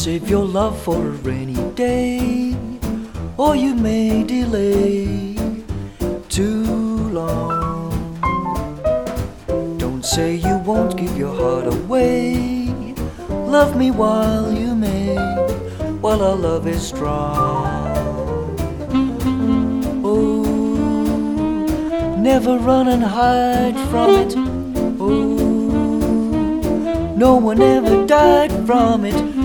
Save your love for a rainy day, or you may delay too long. Don't say you won't give your heart away. Love me while you may, while our love is strong. Oh, never run and hide from it. Oh, no one ever died from it.